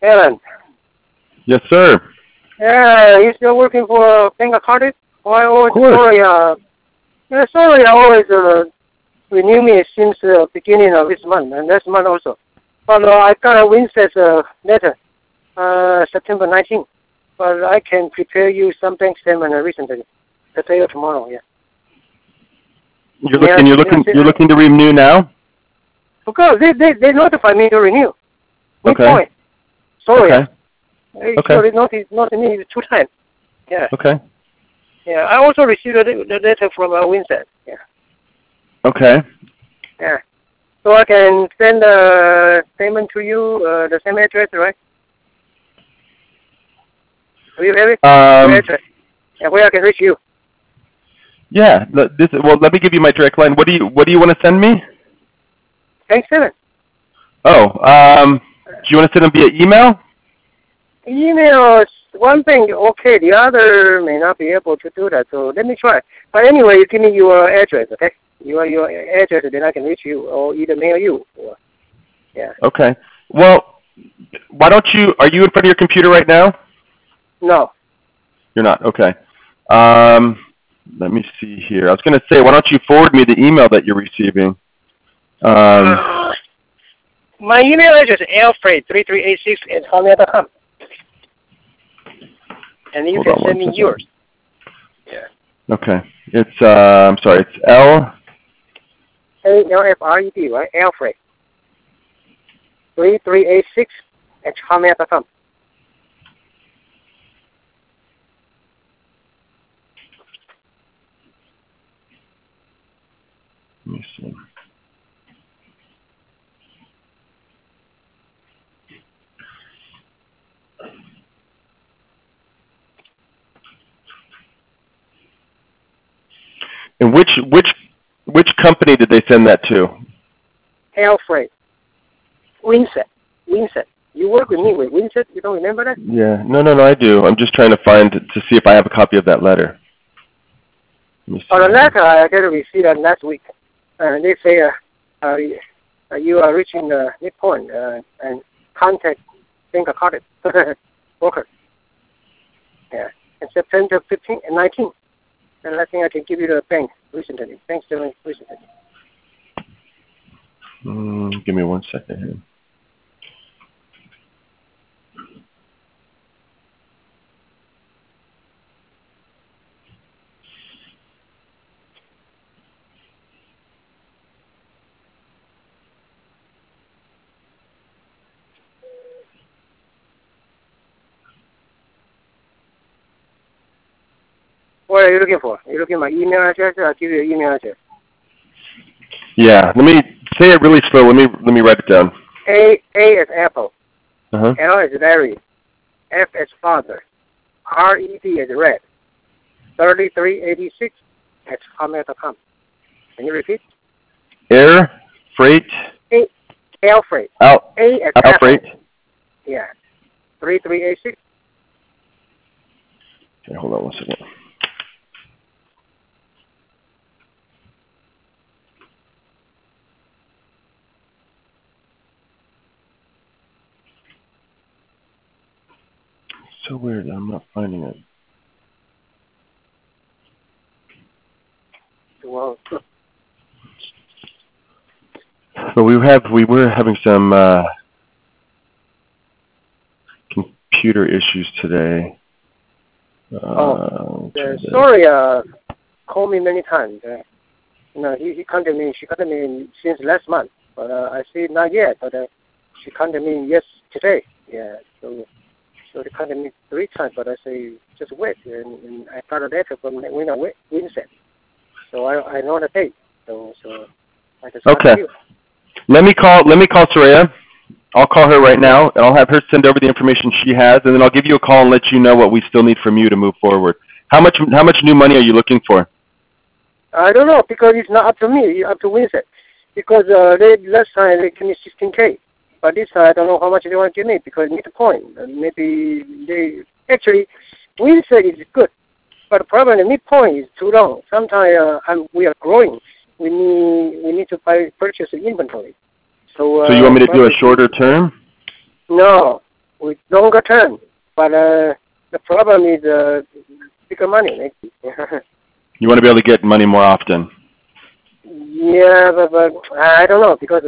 Alan. Yes, sir. Yeah, you still working for Bank of Cardiff? Oh, I always, Of course. sorry, I always renew me since the beginning of this month and next month also. But I got a Wednesday's letter, September 19th. But I can prepare you some bank statement recently, today or tomorrow. Yeah. You're looking to renew now? Because they notify me to renew. Midpoint. Sorry. Okay. So they notified me 2 times. Yeah. Okay. Yeah. I also received the letter from Wednesday. Yeah. Okay. Yeah. So I can send the statement to you, the same address, right? Do you have it? Address. Yeah, where I can reach you. Yeah. Let me give you my direct line. What do you want to send me? Thanks, Steven. Oh, do you want to send them via email? Email is one thing, okay. The other may not be able to do that, so let me try. But anyway, you give me your address, okay? Your address, then I can reach you, or either mail you. Or, yeah. Okay. Well, why don't you? Are you in front of your computer right now? No. You're not. Okay. Let me see here. I was going to say, why don't you forward me the email that you're receiving? My email address is alfred3386@hotmail.com. And you can send me yours. Yeah. Okay. It's I'm sorry. It's ALFRED, right? Alfred 3386@hotmail.com. Let me see. And which company did they send that to? Alfred. Winsett. You work with me with Winsett? You don't remember that? Yeah. No, I do. I'm just trying to see if I have a copy of that letter. The letter I got to receive that last week. They say you are reaching the midpoint and contact Bank of Cardiff worker. Yeah. And September 15th and 19th. And I think I can give you the bank recently. Thanks to me recently. Give me 1 second here. What are you looking for? Are you looking at my email address? I'll give you an email address. Yeah. Let me say it really slow. Let me write it down. A is apple. Uh-huh. L is Larry. F is father. RED is red. 3386@hotmail.com. Can you repeat? Air freight. Alfred. A is Alfred. apple. Yeah. 3386. Okay, hold on 1 second. So weird. I'm not finding it. Well, But we were having some computer issues today. sorry. Called me many times. He contacted me. She contacted me since last month, but I said not yet. But she contacted me today. Yeah. So they contacted me 3 times, but I say just wait. And I got a letter from Wednesday. So I know the date. So I just okay. You. Let me call Soraya. I'll call her right now, and I'll have her send over the information she has, and then I'll give you a call and let you know what we still need from you to move forward. How much new money are you looking for? I don't know, because it's not up to me. It's up to Winsett. Because last time they gave me 16K. But this time I don't know how much they want to give me, because midpoint. Maybe Winsett is good. But the problem, the midpoint is too long. Sometimes we are growing. We need to purchase an inventory. So you want me to do a shorter term? No. with longer term. But the problem is bigger money. Maybe. You want to be able to get money more often. Yeah, but I don't know because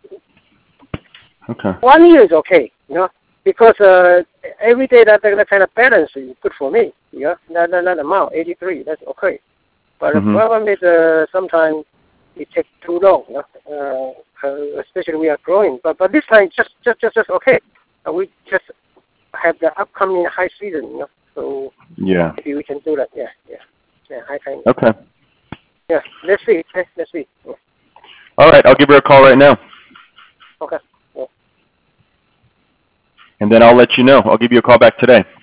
Okay. 1 year is okay, because every day that kind of balance is good for me, that amount, 83, that's okay. But the problem is sometimes it takes too long, especially we are growing. But this time just okay. We just have the upcoming high season, so yeah, maybe we can do that. Yeah, high time. Okay. Yeah, let's see. Yeah. All right, I'll give her a call right now. Okay. Yeah. And then I'll let you know. I'll give you a call back today.